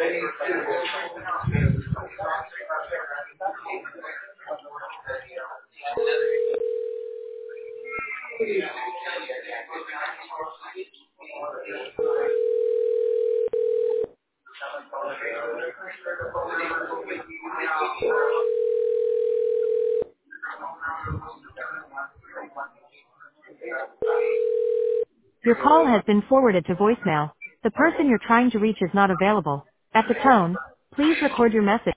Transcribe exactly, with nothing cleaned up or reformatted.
Your call has been forwarded to voicemail. The person you're trying to reach is not available. At the tone, please record your message.